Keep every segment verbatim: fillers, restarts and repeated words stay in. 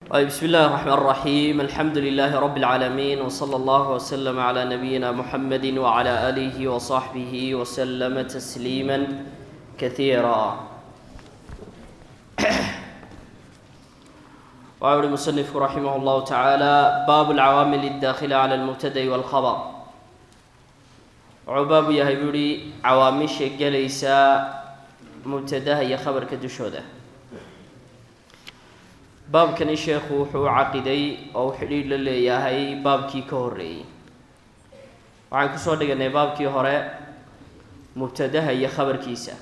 بسم الله الرحمن الرحيم الحمد لله رب العالمين وصلى الله وسلم على نبينا محمد وعلى آله وصحبه وسلم تسليما كثيرا. وعلى المصنف رحمه الله تعالى باب العوامل الداخلة على المبتدأ والخبر. عباب يهيبري عوامل جليسا مبتدأ هي خبر كدشوده. baabkani sheekhu wuxuu caqiday oo xiriir la leeyahay baabkii ka horeeyay. waxaan ku soo dhiganay baabkii hore mubtadaha iyo khabarkiisa.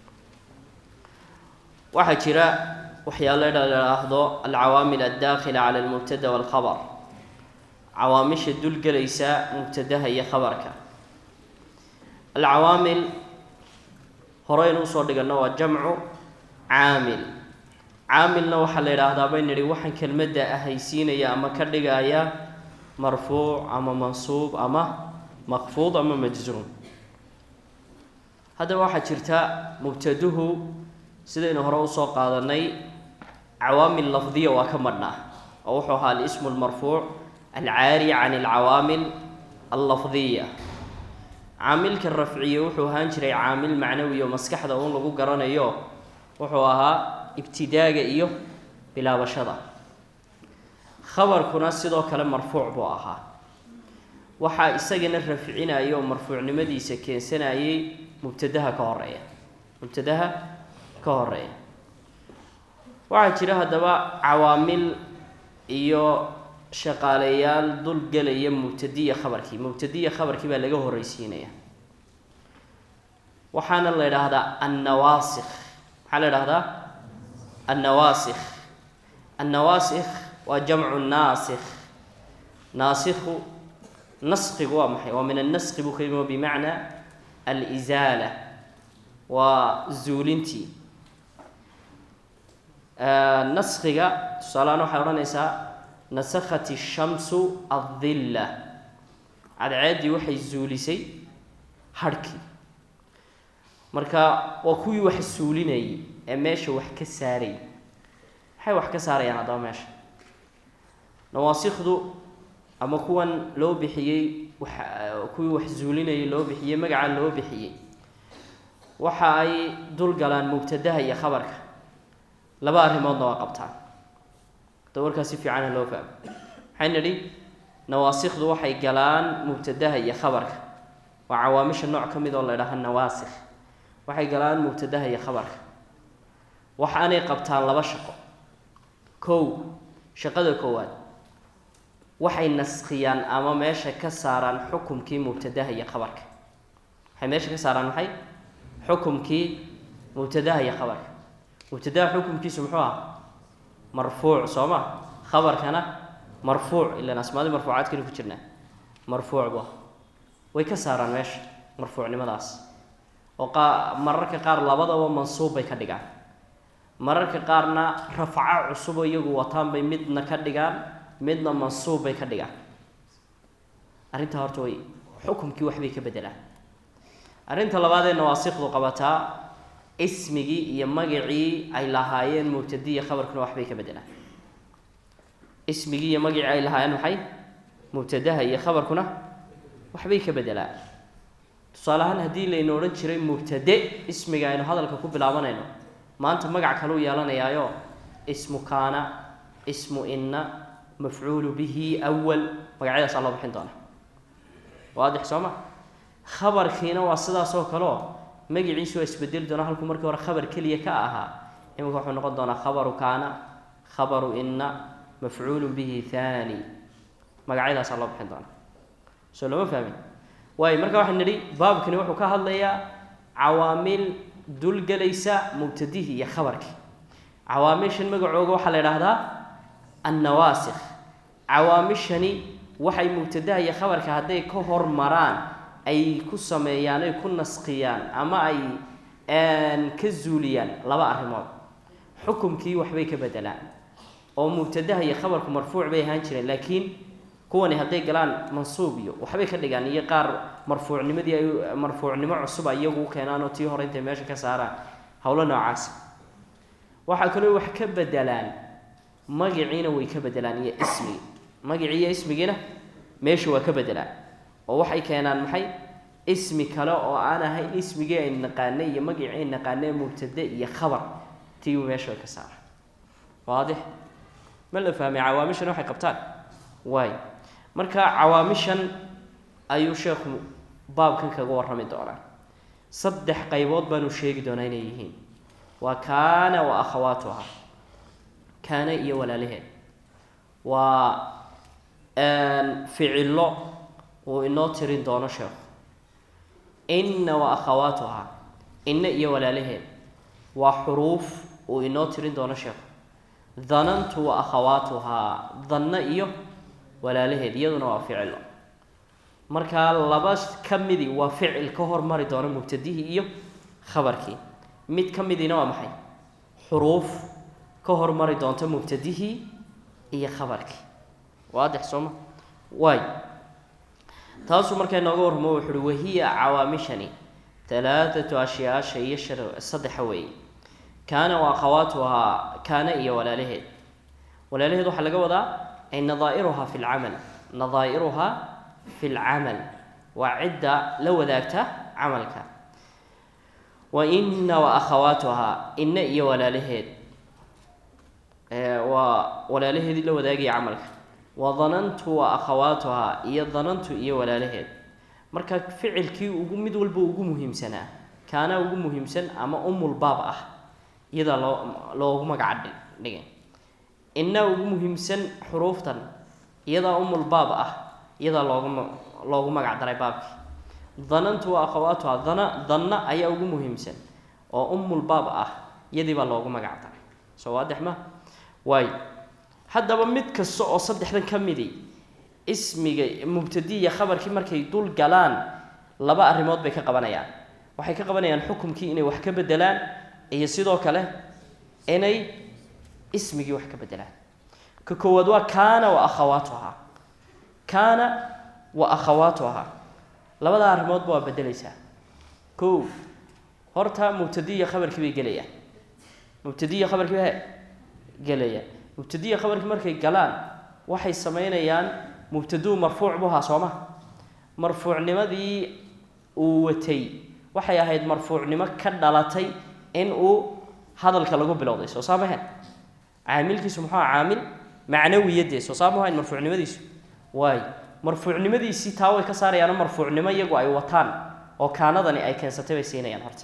waxa jira waxyaalo la yiraahdo al-awaamil ad-dakhila 'ala al-mubtada wal-khabar. awaamisha dul galaysa mubtadaha iyo khabarka. al-awaamil horeynu soo dhigano waa jamcu aamil. عاملنا وحلا يراهدا بين ري وحن كلمة أهيسين يا أما كردجا يا مرفوع أما منصوب أما مخفوض أما مجزوم. هذا واحد شرطة مبتدأه سيدنا هراء ساق هذا ني عوامل لفظية وكملنا أوحها الاسم المرفوع العاري عن العوامل اللفظية. عامل كالرفعية وحها نشري عامل معنوي ومسكح هذا هون لقو قرانا يو وحها ابتداء إيوه بلا بشرة. خبر كنا صدق كلام مرفوع بواها. وحا إستجن الرفعين أيوه مرفوع نمدي سكين سنة أي مبتدأها كهرية. مبتدأها كهرية. وعشرة دواء عوامل إيوه شغاليال دول جلية مبتدية خبرك. مبتدية خبرك بلغه الرئيسينية. وحنا الله هذا النواسخ. حال هذا النواسخ. النواسخ وجمع الناسخ. ناسخ نسخ ومحي ومن النسخ بكلمة بمعنى الإزالة وزولنتي. آه نسخ صلانو حرانيسا نسخت الشمس الظلة. على عادي وحي زوليسي حركي. مركا وكوي وحي سوليني ماشي wax ka saaray hay wax ka saarayaan adaa meesha nawaasikhdu ama kuwan loo bixiyay kuwi wax zuulinay loo bixiyay magaca loo bixiyay waxa ay dul galaan mubtadaha iyo khabarka laba arrimood waa qabtaan dawrka si fiican loo fahmo xanadi nawaasikhdu waxay galaan mubtadaha iyo khabarka waa awaamisha nooc kamid oo la yiraahdo nawaasikh waxay galaan mubtadaha iyo khabarka waxaanay qabtaan laba shaqo. kow shaqada koowaad waxay naskhiyaan ama meesha ka saaraan xukumkii mubtadaha iyo khabarka. waxay meesha ka saaraan maxay xukumkii mubtadaha iyo khabarka. mubtadaha xukumkiisu muxuu ahaa marfuuc sooma khabarkana marfuuc ila asmaada marfuucaadkii ku jirnaa marfuuc baa way ka saaraan meesha marfuucnimadaas oo mararka qaar labadaba mansuub bay ka dhigaan mararka qaarna rafca cusub iyagu wataan bay midna ka dhigaan midna mansuub bay ka dhigaan. arinta horta way xukumkii wax bay ka bedelaan. arinta labaad ee nawaasikhdu qabataa ismigi iyo magacii ay lahaayeen mubtadiya khabarkuna wax bay ka bedelaan. ismigi iyo magacii ay lahaayeen maxay mubtadaha iyo khabarkuna wax bay ka bedelaan. tusaalahan hadii la inoo oran jiray mubtade ismiga aynu hadalka ku bilaabanayno maanta magac kale uu yeelanayaayo ismu kaana ismu inna mafcuul bihi awwal magacyadaas Allah bixin doona waadix sooma khabarkiina waa sidaas oo kale magaciisu isbedel doona halku markii hore khabar kaliya ka ahaa imika wuxuu noqon doonaa khabaru kaana khabaru inna mafcuul bihi thani magacyadaas Allah bixin doona soo lama fahmin way marka waxaan niri baabkani wuxuu ka hadlayaa awaamil dul galaysa mubtadihi iyo khabarki. awaamishan magacooga waxa la yiraahdaa an-nawaasikh. awaamishani waxay mubtadaha iyo khabarka haday ka hormaraan ay ku sameeyaan ay ku nasqiyaan ama ay aan ka zuuliyaan laba arrimood xukumkii wax bay ka bedelaan oo mubtadaha iyo khabarku marfuuc bay ahaan jireen laakiin kuwani haday galaan mansuub iyo waxbay ka dhigaan iyo qaar marfuucnimadii ay marfuucnimo cusub ayagu keenaan oo tii hore intay meesha ka saaraan hawlo noocaas waxa kale wax ka bedelaan magiciina way ka bedelaan iyo ismi magicii iyo ismigiina meesha waa ka bedelaan oo waxay keenaan maxay ismi kale oo aan ahayn ismigii ay naqaanay iyo magicii ay naqaanay mubtada iyo khabar tii meesha ka saar waadix ma la fahmay cawaamishan waxay qabtaan way marka cawaamishan ayuu sheekhu baabkan kaga warrami doonaa saddex qaybood baanu sheegi doonaa inay yihiin waa kaana wa akhawaatuha kaana iyo walaalaheed waa aan ficilo oo inoo tirin doono sheekhu inna wa akhawaatuha inna iyo walaalaheed waa xuruuf oo inoo tirin doono sheekhu dhanantu wa akhawaatuha dhanna iyo walaalaheed iyaduna waa ficilo marka laba kamidi waa ficil ka hormari doona mubtadihi iyo khabarkii mid kamidina waa maxay xuruuf ka hormari doonta mubtadihi iyo khabarkii waadix soma way taasu markay nooga warmo wuxuu wahiya cawaamishani thalathatu ashyaa shay saddex way kaana wa akhawaatuha kaana iyo walaalaheed walaalaheed waxa laga wadaa ay nadaa'iruha fi al-amal nadaa'iruha في العمل وعدة لو ذاكته عملك وإن وأخواتها إن إيه ولا لهد ولا لهد لو ذاكي عملك وظننت وأخواتها إيه ظننت إيه ولا لهد مركا فعل كي وقمد والبو وقمهم سنة كان وقمهم سنة أما أم الباب أه إذا لو لو قمك عدل إن وقمهم سنة حروفتا إذا أم الباب أه iyada loogu loogu magac daray baabki dhanantu wa akhawaatuha dhana dhanna ayaa ugu muhiimsan oo ummul baab ah iyadii baa loogu magac daray soo waadix ma way hadaba mid kasto oo saddexdan kamidi ismiga mubtadiya khabarkii markay dul galaan laba arimood bay ka qabanayaan waxay ka qabanayaan xukumkii inay wax ka bedelaan iyo sidoo kale inay ismigii wax ka bedelaan ka koowad waa kaana wa akhawaatuha كان وأخواتها لبدا أرمود بوا بدليسا كو هرتا مبتدية خبر كبير جلية مبتدية خبر كبير جلية مبتدية خبر كبير جلان وحي سمينا يان مبتدو مرفوع بها صومه مرفوع نمدي وتي وحي هيد مرفوع نما كدلتي إن أو هذا الكلام بلوضي سو صامهن عامل كي سمحوا عامل معنوي يدي سو صامهن مرفوع نمدي واي marfuucnimadiisi taa way ka saarayaan marfuucnimo iyagu ay wataan oo kaanadani ay keensatay bay siinayaan horta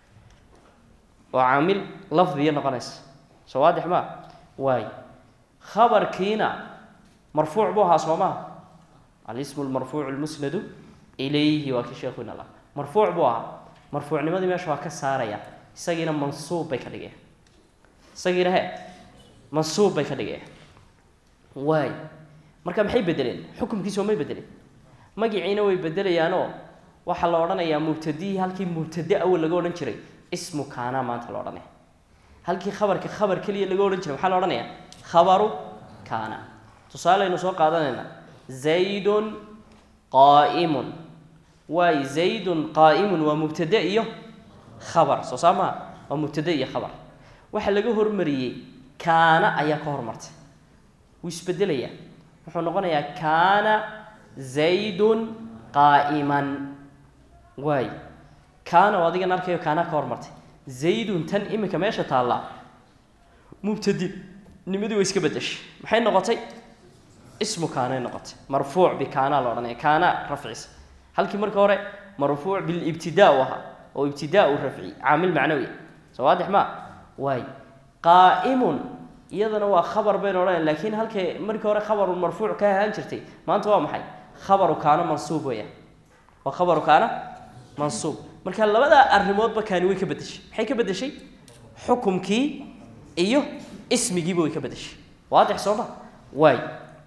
waa aamil lafdiyo noqonays soo waadix ma waay khabarkiina marfuuc buu ahaa sooma al-ismu al-marfuuc al-musnad ilayhi wa ka sheekhuna la marfuuc buu ahaa marfuucnimadii meesha waa ka saaraya isagiina mansuub bay ka dhigeen isagiina he mansuub bay ka dhigeen waay marka maxay bedeleen xukumkiisu ma bedeleen magiciina way bedelayaano waxa la oranayaa mubtadi halkii mubtada awal laga oran jiray ismu kaana maanta la oranay halkii khabarka khabar kaliya laga oran jiray waxa la oranayaa khabaru kaana tusaalaynu soo qaadanayna zaydun qaa'imun wa zaydun qaa'imun wa mubtada iyo khabar soo sama wa mubtada iyo khabar waxa laga hormariyay kaana ayaa ka hormartay wuu isbedelaya wuxuu noqonayaa kaana zaydun qaa'iman way kaana wadiga narkayo kaana ka hormartay zaydun tan imika meesha taala mubtadi nimadu way iska bedeshay maxay noqotay ismu kaana noqotay marfuuc bi kaana la oranay kaana rafcis halkii marka hore marfuuc bil ibtidaa waha oo ibtidaa u rafci aamil macnawi soo waadix ma way qaa'imun iyadana waa khabar been oran laakiin halkii markii hore khabar marfuuc ka ahaan jirtay maanta waa maxay khabaru kaana mansuub weeyaa wa khabaru kaana mansuub marka labada arimoodba kaani way ka bedeshay maxay ka bedeshay xukumkii iyo ismigii way ka bedeshay waadix sooma way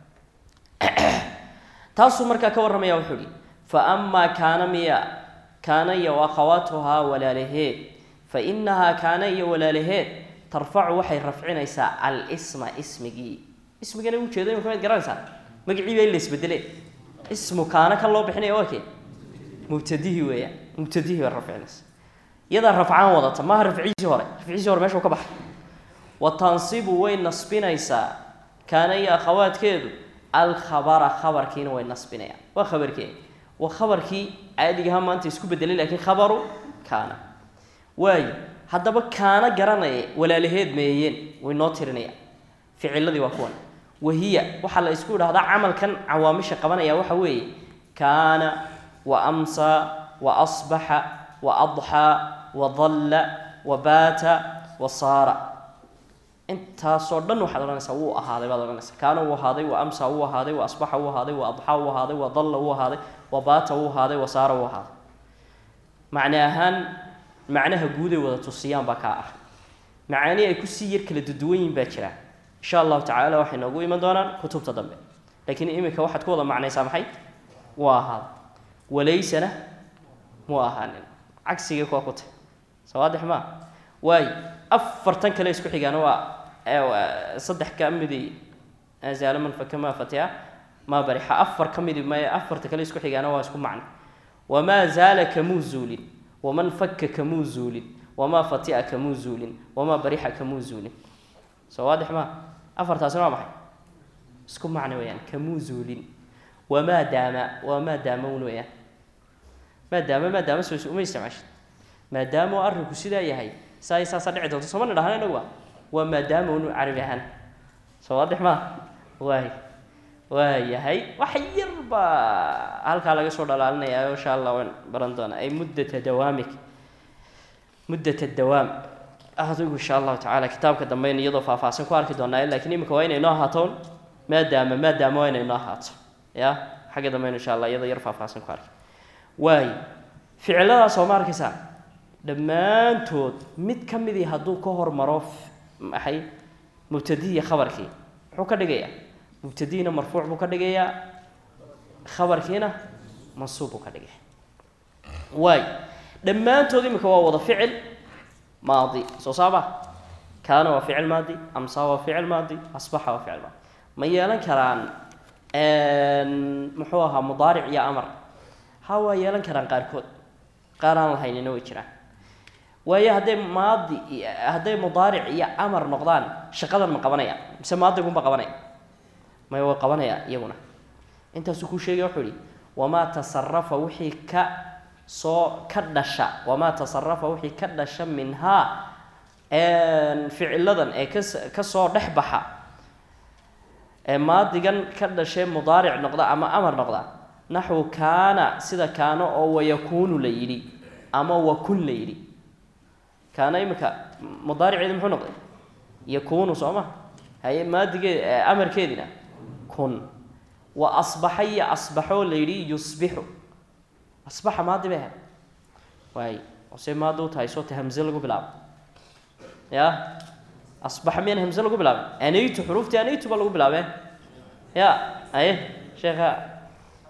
taasu marka ka waramaya wuxuu yiri fa amma kaana miya kaana ya wa akhawatuha walalaheed fa innaha kaana ya walalaheed ترفع وحي رفعنا يسا الاسم اسمي اسمي أنا وجهه ما كمان قرانسا مقعي بين اللي سبدله اسمه كان كله بحنا يواكي مبتديه ويا مبتديه الرفعنس يدا رفعان وضعت ما رفعي جوره رفعي جوره ماشي وكبح والتنصيب وين نصبنا يسا كان يا أخوات كيدو الخبر خبر كين وين نصبنا وخبر كين وخبر كي عادي هم أنت يسكب الدليل لكن خبره كان واي هذا بق كان جرنا ولا لهيد ميين وناطرنا في علة وكون وهي وحلا يسكول هذا عمل كان عوامش قبنا يا وحوي كان وأمسى وأصبح وأضحى وظل وبات وصار انت صردن وحضرنا سووا هذا بعض الناس كانوا وهذا وأمسى وهذا وأصبح وهذا وأضحى وهذا وظل وهذا وبات وهذا وصار وهذا معناها معناها جودة وتصيان بكاء معاني يكون سير كل الدوين بكرة إن شاء الله تعالى وحنا نقول من دونا كتب تضمن لكن إمك واحد كوضا معنى سامحي وهذا وليس له مؤهل عكس يكوا كتب سواضح ما واي أفرتن كلا يسكو حجانوا صدح كأمدي زال من فكما فتيا ما بريح أفر كمدي ما أفر تكلا يسكو حجانوا يسكو معنا وما زال كموزول ومن فك كموزول وما فتيا كموزول وما بريح كموزول سواضح ما أفر تاسنا معي يسكو معنا ويان كموزول وما دام وما دامون ويان ما دام ما دام سوي ما يستمعش ما دام أرجو سيدا يهاي ساي ساصدق عدو تصمنا لهنا نوا وما دام ونو عربي هن سواضح ما واي واي هاي وحير با هالك على جسور دلالنا يا إن شاء الله وين برندنا أي مدة دوامك مدة الدوام هذا إن شاء الله تعالى كتابك دمين يضاف فاسن كوارك دونا لكن يمكن وين يناهاتون ما دام ما دام وين يناهات يا حاجة دمين إن شاء الله يضا يرفع فاسن كوارك واي فعلها صومار كسا dhammaantood mid ka mid ah haduu ka hormaro maxay mubtadiya khabarkii wuxuu ka dhigayaa mubtadiina marfuuc buu ka dhigayaa khabarkiina mansuub buu ka dhigayaa way dhammaantood imika waa wada ficil maadi soo saaba kaana waa ficil maadi amsa waa ficil maadi asbaha waa ficil maadi ma yeelan karaan een muxuu ahaa mudaaric iyo amar hawa yeelan karaan qaarkood qaaraan lahaynina way jiraan ويا هذا ماضي هذا مضارع يا أمر نقدان شقدر من قبنايا بس ماضي يكون بقبنايا ما هو قبنايا يبونا أنت سكوا شيء يحولي وما تصرف وحي ك صو كدشة وما تصرف وحي كدشة منها أن فعل لذن كس كصور نحبها ماضي جن كدشة مضارع نقدان أما أمر نقدان نحو كان سيدا كان أو يكون ليلي أما وكن ليلي كان يمكن مضارع إذا محو نقضي يكون صومه هاي ما دقي أمر كذينا كن وأصبح هي أصبحوا ليلي يصبحوا أصبح ماضي بها وهي وسي ما دوت هاي صوت همزة لقو بلعب يا أصبح من همزة لقو بلعب أنيت حروف تأنيت بلقو بلعب يا أيه شيخا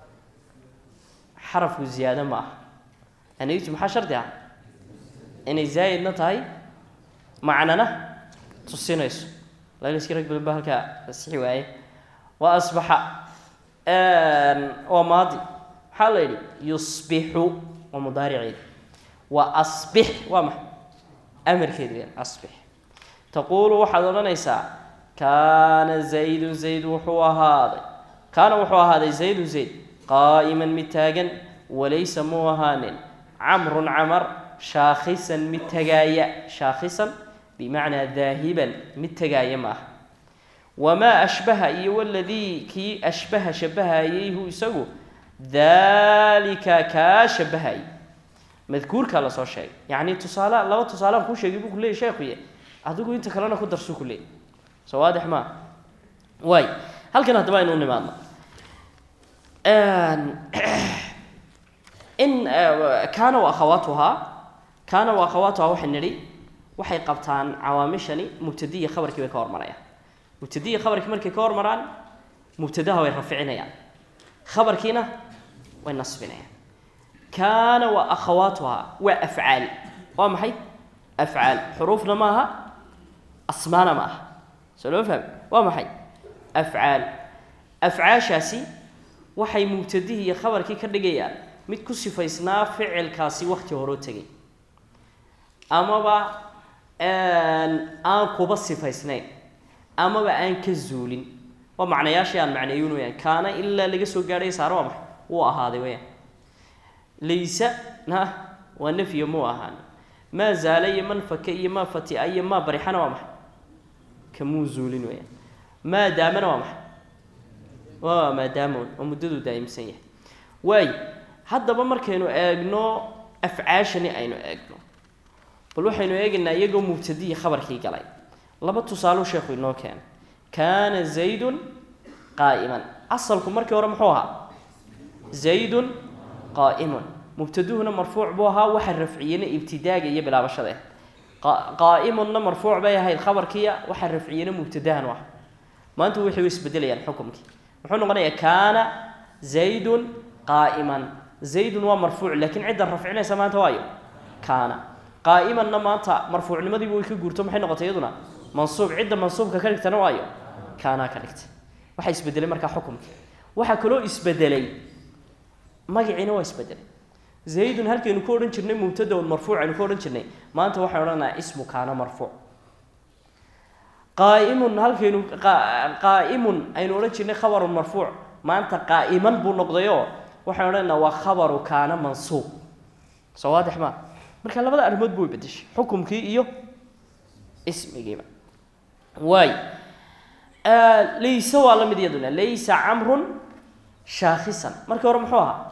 حرف زيادة ما أنيت محشر ده إن زايد نتاي معنانا تصينيس لا يسكرك بالبهلك السحواي وأصبح آن وماضي حالي يصبح ومضارع وأصبح وما أمر كذا أصبح تقول وحضرنا نساء كان زيد زيد وحو هذا كان وحو هذا زيد زيد قائما متاجا وليس موهان عمرو عمر شاخصا متجايا شاخصا بمعنى ذاهبا متجايا معه وما أشبه أي والذي كي أشبه شبه أيه يسوي ذلك كاشبه أي مذكور كلا صار شيء يعني تصالة لو تصالة كل شيء يجيبوا كل شيء خويه أدوكوا أنت كلنا كود درسوا كله سوادح ما واي هل كان هذا باين ونماذج إن كان وأخواتها كان وأخواتها وحنري وحي قبطان عوامشني مبتدية خبرك بكور مرايا مبتدية خبرك مركي كور مران مبتداها ويرفعنا يعني خبركينا والنصبنا يعني كان وأخواتها وأفعال ومحي أفعال حروفنا معها أسمانا معها سلو فهم ومحي أفعال أفعال شاسي وحي مبتدية خبركي كردقيا mid ku sifaysnaa ficilkaasi waqti hore u tagay amaba aan aan kuba sifaysnayn amaba aan ka zuulin ومعنى ياشيان معنيون ويان كان إلا لقسو قاري صار ومح وأهاذي ويان ليس ها والنفي مو أهان ما زال يمن فكي ما فتي أي ما بريحنا ومح كمو زولين ويان ما دامنا ومح وما دامون ومددو دايم سيح واي هذا بمركينو اغنو افعاشني اينو اغنو بل waxaynu eegnaa iyagu mubtadi khabarkii galay laba tusaalo sheekhu inoo keen kana zaidun qa'iman asalku markii hore muxuu ahaa zaidun qa'iman mubtaduhuna marfuuc buu ahaa waxa rafciyana ibtidaaga iyo bilaabashada qa'imunna marfuuc bay ahayd khabarkiya waxa rafciyana mubtadahan wax maanta wixii isbedelayaan xukumkii wuxuu noqonayaa kana zaidun قائما زيد ومرفوع لكن عند الرفعنا سمعت وايو كان قائما نمانتا مرفوع نمدي بو كغورتو maxay noqotay iyaduna mansuub cid mansuubka ka dhigtana waayo kana ka dhigtay waxa isbedelay marka xukumka waxa kale oo isbedelay magaciina waa isbedelay zaid halkeen ku oran jirnay mubtada oo marfuuc aan ku oran jirnay maanta waxa oranaa ismu kana marfuuc qaa'imun halkeen qaa'imun aynu oran jirnay khabar marfuuc maanta qaa'iman buu noqdayo waxaan oranaa waa khabaru kaana mansuub soo waadix ma marka labada arimood buu bedeshay xukumkii iyo ismigiiba way آه ليس ولا مديدنا ليس عمرو شاخصا marka hore muxuu ahaa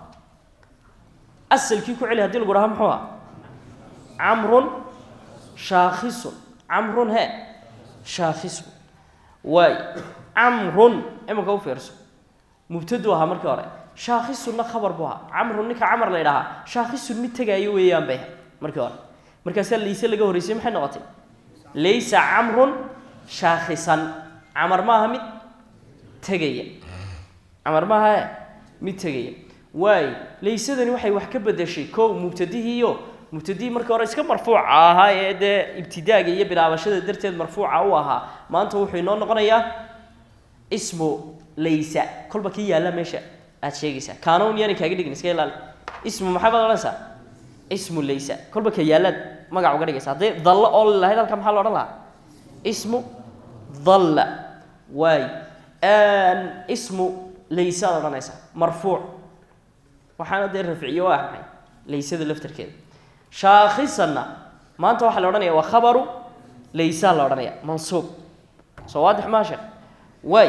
asalkii ku cili hadii lagu raha muxuu ahaa عمرو شاخص عمرو he شاخص way عمرو imaka u fiirso mubtadu ahaa markii hore شاخصنا خبر بها عمرو ninka عمر la yiraahdo شاخص mid tagayo weeyaan bay markii hore markaas liisa laga horeysay maxay noqotay laysa عمرو شاخصا عمر ما mid tagaya عمر ما mid tagaya way laysadani waxay wax ka bedeshay koo mubtadihiyo mubtadi markii hore iska marfuuc ahaa ee ibtidaaga iyo bilaabashada darteed marfuuca u ahaa maanta wuxuu inoo noqonayaa ismu laysa kolba kii yaala meesha aad sheegaysaa kaanoon yani kaaga dhigin iska ilaali ismu maxaa baad oranaysaa ismu laysa kolba ka yaalaad magac uga dhigaysaa hadii dalla oo lahayd halka maxaa la oran lahaa ismu dhalla way an ismu laysa oranaysaa marfuuc waxaana dee rafciyo waa maxay laysada laftarkeeda shaakhisana maanta waxa la oranayaa waa khabaru laysa la oranayaa mansuub soo waadix ma sheekh way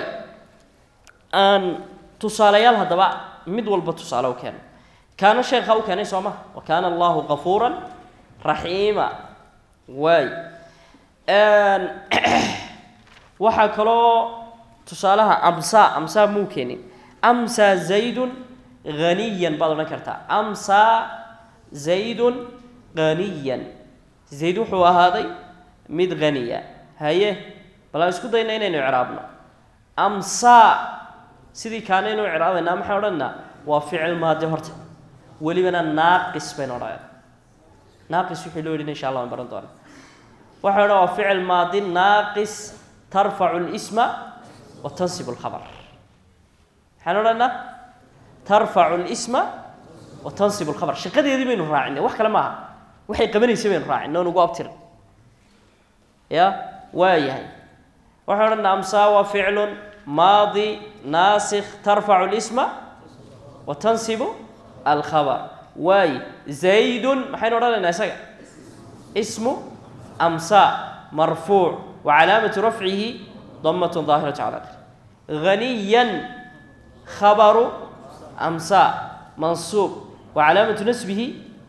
an tusaalayaal hadaba mid walba tusaale u keen kaana sheekha u keenay sooma wa kaana Allahu ghafuuran rahiima way an waxa kalo tusaalaha amsa amsa muu keenin amsa zaidun ghaniyan baad oran kartaa amsa zaidun ghaniyan zaid wuxuu ahaaday mid ghaniya haye bal isku dayna inaynu icraabno amsa sidii kaana inuu icraabayna maxay oranna waa ficil maadi horta walibana naaqis bayna oran naaqis wixii loo yidhi insha Allah aan baran doona waxa oran waa ficil maadi naaqis tarfa'u al-isma wa tansibu al-khabar waxaan oranna tarfa'u al-isma wa tansibu al-khabar shaqadeedii baynu raacinay wax kale ma aha waxay qabanaysaa baynu raacinay oo ugu abtir ya waayahay waxa oran amsa waa ficilun ماضي ناسخ ترفع الاسم وتنصب الخبر واي زيد محين ورانا اسا اسم امسى مرفوع وعلامه رفعه ضمه ظاهره على الاخر غنيا خبر امسى منصوب وعلامه نسبه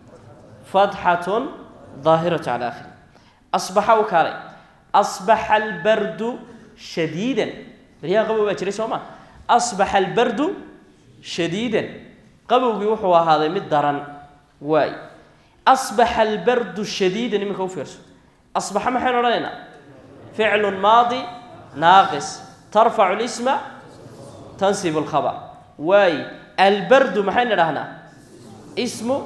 فتحه ظاهره على الاخر اصبح وكالي اصبح البرد شديدا ريا قبو باجري سوما اصبح البرد شديدا قبوغي وحو هذا مid daran way اصبح البرد شديدا نمك او فيرسو اصبح ما حين رأينا فعل ماضي ناقص ترفع الاسم تنصب الخبر way البرد ما حين رهنا اسمه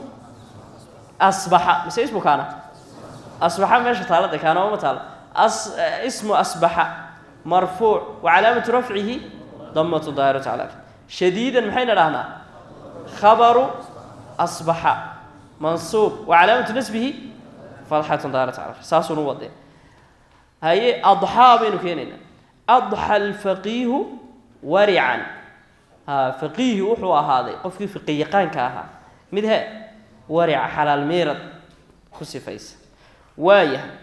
اصبح مش اسمه كان اصبح ماشي طالده كان وما طال أص... اسمه اصبح مرفوع وعلامة رفعه ضمة ظاهرة على شديدا محين رهنا خبر أصبح منصوب وعلامة نسبه فتحة ظاهرة على ساس نوضي هي أضحى بينو كيننا أضحى الفقيه ورعا ها فقيه وحو هذا قف فقيه قان كاها مدها ورع حلال ميرد كسفيس وايه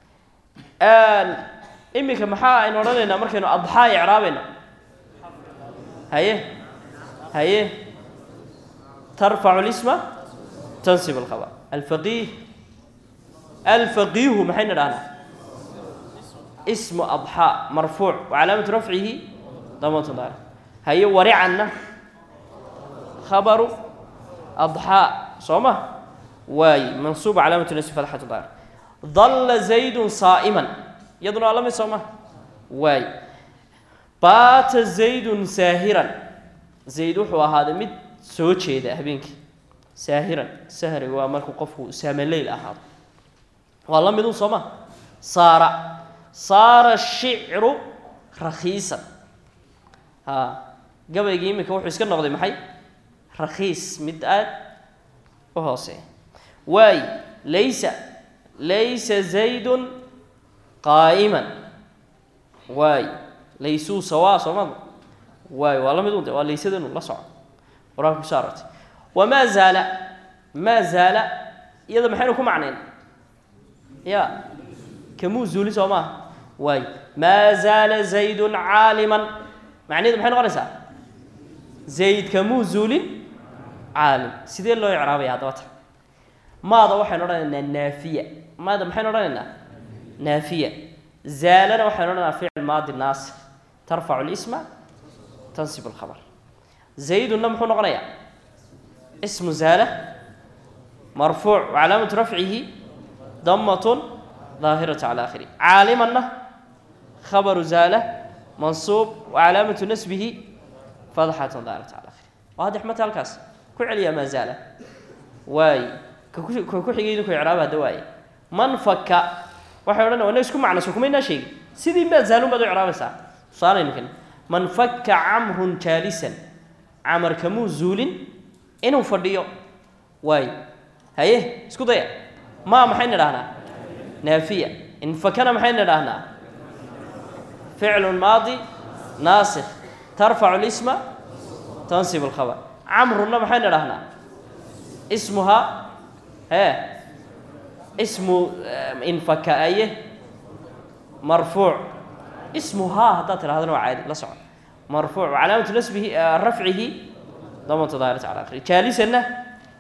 ان امك maxaa in oranayna markaynu adhaa i'raabina haye haye ترفع الاسم تنصب الخبر الفقيه الفقيه محين الآن اسم أضحى مرفوع وعلامة رفعه ضمة ظاهرة هي ورعنا خبر أضحى صومه واي منصوب علامة النصب فتحة ظاهرة ظل زيد صائما يظن علامة صومه واي بات زيد ساهرا زيد هو هذا مد soo jeeda habeenkii saahiran sahri waa markuu qofku saamaleyl ahaado waa la mid u soma saara saara shi'ru rakhiisan ha gabayga imika wuxuu iska noqday maxay rakhiis mid aad u hoose way laysa laysa zaydun qaa'iman way laysu sawa soma way waa la mid u waa laysadanu la socdo وراك بشارت وما زال ما زال يذا محينكم معنين يا كمو زولي سوما واي ما زال زيد عالما معني يذا محين غرسا زيد كمو زولي عالم سيدي الله يعرابي هذا وقت ماذا وحين رأينا النافية ماذا محين رأينا نافية زالنا وحين رأينا فعل الماضي الناس ترفع الاسم تنصب الخبر زيد النمح نقريا اسم زالة مرفوع وعلامة رفعه ضمة ظاهرة على آخره عالما خبر زالة منصوب وعلامة نسبه فضحة ظاهرة على آخره وهذا حمد الكاس كعليا ما زال واي كوكوحيجينكو إعرابها دواي من فك وحيرنا ونسكم معنا سكمينا شيء سيدي ما زالوا بدو إعرابها ساعة صار يمكن من فك عمر جالسا عمر كمو زولين إنه فرديو واي هيه اسكو ضيع ما محين لهنا نافية إن فكنا محين لهنا فعل ماضي ناسخ ترفع الاسم تنصب الخبر عمرو محين لهنا اسمها ها اسم إن فك أيه مرفوع اسمها هذا ترى هذا نوع عادي لا صعب مرفوع وعلامة نسبه رفعه ضمة ظاهرة على آخره جالسا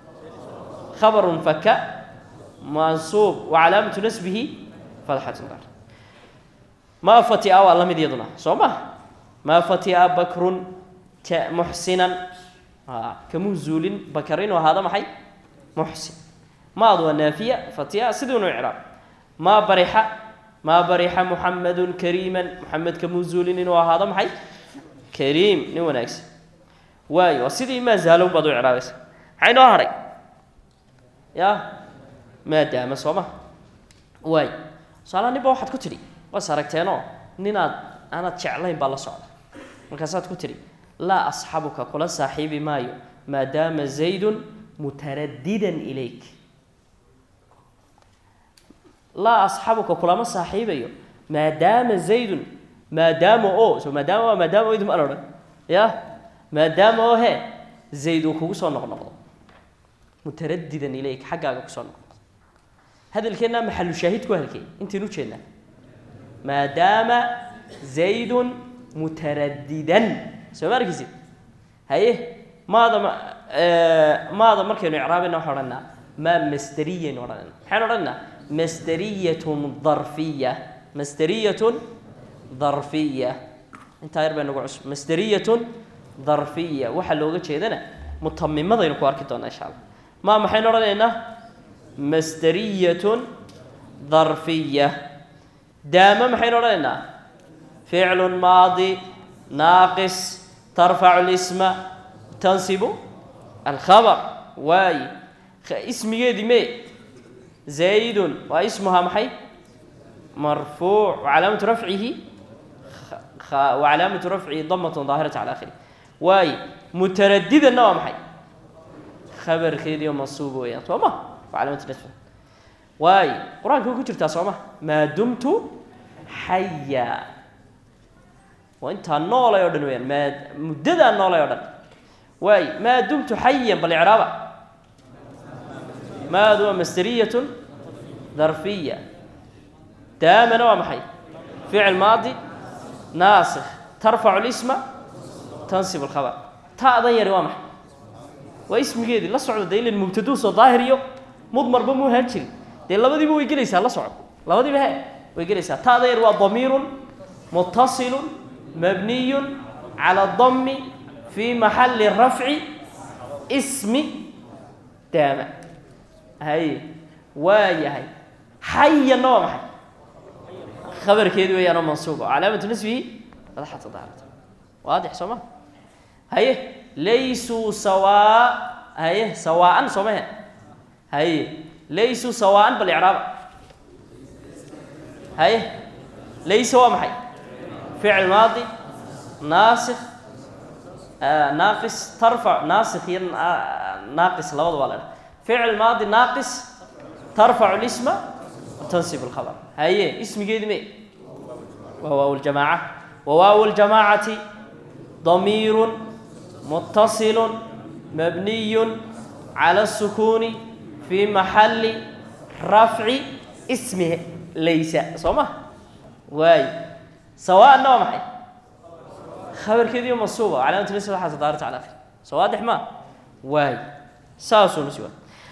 خبر فك منصوب وعلامة نسبه فتحة ظاهرة ما فتئ والله مدي يضنا صومه ما فتئ بكر محسنا آه. كمنزول بكرين وهذا محي محسن ما ضوى النافية فتئ سدون إعراب ما برح ما برح محمد كريما محمد كمنزول وهذا محي كريم نو ناكس واي وسيدي ما زالوا بدو إعرابس حين هاري يا ما دام صومه واي صار نبغى واحد كتري وساركتينو نينا أنا تشعلين بالله صعب مكاسات كتري لا أصحابك كل صاحبي مايو ما دام زيد مترددا إليك لا أصحابك كل ما صاحبي ما دام زيد ما دام أو سو ما دام ما دام يدم أرد يا ما دام أو هي زيد وكوسون نقول مترددا إليك حاجة كوسون هذا الكلمة محل شاهد كهلكي أنت نوتشينا ما دام زيد مترددا سو ما ركزت هاي ماذا ما آه ماذا مركز إعرابنا وحرنا ما مسترية ورانا حنا مسترية ظرفية مسترية ظرفية انت يربى نقول مسترية ظرفية وحل لوجه شيء مطمئن ماذا ينقوا أركضنا إن شاء الله ما محين رأينا مسترية ظرفية دام محين رأينا فعل ماضي ناقص ترفع الاسم تنصب الخبر واي اسم يدي مي زيد واسمها محي مرفوع وعلامة رفعه خ... وعلامة رفعه ضمة ظاهرة على آخره واي مترددا نوع محي خبر خيري ومنصوب ويا صومه وعلامة نسبه واي قرآن كو كجرتا صومه ما دمت حيا وانت النول يودن وين ما مدة النول يودن واي ما دمت حيا بالإعراب ما هو مصدرية ظرفية دائما هو محي فعل ماضي ناسخ ترفع الاسم تنصب الخبر تا ضير وامح واسم جدي لا صعد دليل المبتدوس ظاهريو مضمر بمو هاجري دي لبدي بو يجليسا لا صعد لبدي بها ويجليسا تا ضير وضمير متصل مبني على الضم في محل الرفع اسم تام هاي واي هاي حي النوم حي خبر كيدو يا منصوبه علامه نسبه فتحه ظهرت واضح سما هاي ليسوا سواء هاي سواء سما هاي ليسوا سواء بالاعراب هاي ليس هو محي فعل ماضي ناسخ آه ناقص ترفع ناسخ آه ناقص لفظ ولا فعل ماضي ناقص ترفع الاسم وتنصب الخبر هي اسم قدمي وواو الجماعة وواو الجماعة ضمير متصل مبني على السكون في محل رفع اسمه ليس صمه واي سواء نوع محي خبر كذي منصوبة علامة الاسم حسب دارت على آخر صوادح ما واي ساسو نسوى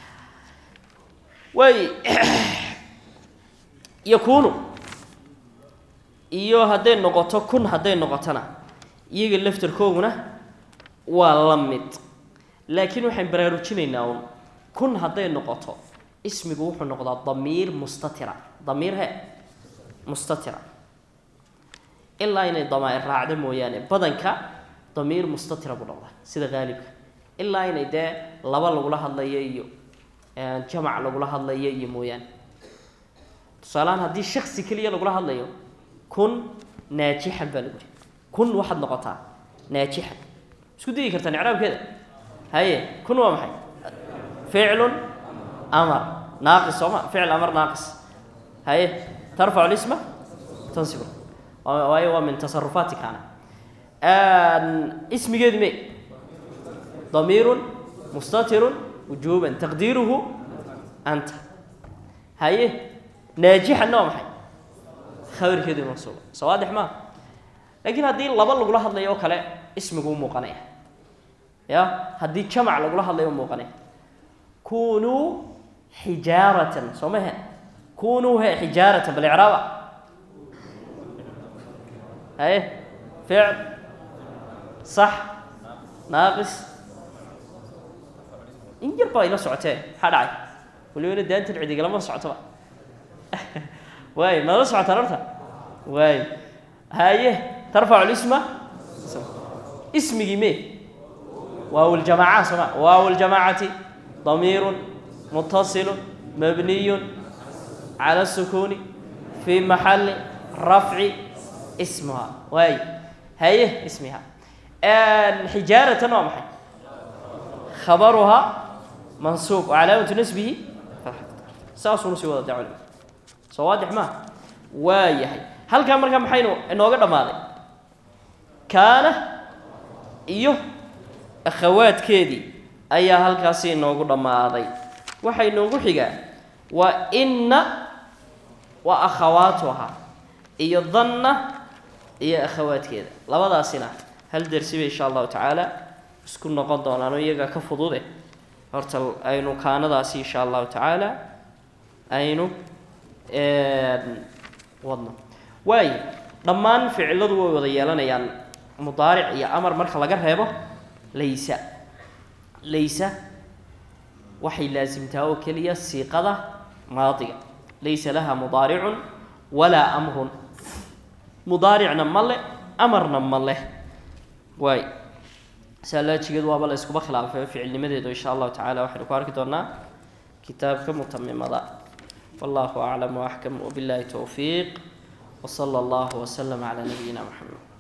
واي يكون iyo haday noqoto kun haday noqotana iyaga laftirkooguna waa la mid laakiin waxaan baraarujinaynaa kun haday noqoto ismigu wuxuu noqdaa damiir mustatira damiir he mustatira illa inay damair raacdo mooyaane badanka damiir mustatira buu noqdaa sida gaalibka illa inay de laba lagu la hadlayo iyo jamac lagu la hadlayo iyo mooyaane tusaalahan haddii shakhsi kaliya lagu la hadlayo كن ناجحا بالغ كن واحد نقطة ناجحا شو دي كرتني عرب كذا هاي كن ومحي فعل أمر ناقص وما فعل أمر ناقص هاي ترفع الاسم تنصبه وهو من تصرفاتك أنا اسم قدمي ضمير مستتر وجوبا تقديره أنت هاي ناجحا نوم حي خبر كده منصوب صوادح ما لكن هذه لبل لغلا هدليو كله اسمه موقنيه يا هذه جمع لغلا هدليو موقنيه كونوا حجارة سمها كونوا هي حجارة بالاعراب ايه فعل صح ناقص انجر باي لا سعته حدعي ولو دانت العيد لما سعته واي ما نصع ترتها واي هاي ترفع الاسم اسم جميع واو الجماعة سمع واو الجماعة ضمير متصل مبني على السكون في محل رفع اسمها واي هاي اسمها الحجارة نومحي خبرها منصوب وعلامة نسبه ساس ونسوى الدعوة صوادح ما وايحي هل كان مركب محينو انه قد ماضي كان ايوه اخوات كيدي ايا هلكاسي انه قد ماضي waxay noogu xiga wa inna wa akhawatuha iyo dhanna iyo akhawaadkeeda labadaasina hal darsi insha Allah ta'ala isku noqon doonaan iyaga ka fudude horta aynu kaanadaasi insha Allah ta'ala aynu wadno way dhamaan ficiladu way wada yeelanayaan mudaaric iyo amar marka laga reebo laysa laysa waxay laasimtaa oo kaliya siiqada maadiga laysa laha mudaaric wala amrun mudaaricna male amarna male way salaajigeed waa bal isku khilaafay ficilnimadeedu insha Allah ta'ala waxaan ku arki doonaa kitaabka mutammimada والله أعلم وأحكم وبالله توفيق وصلى الله وسلم على نبينا محمد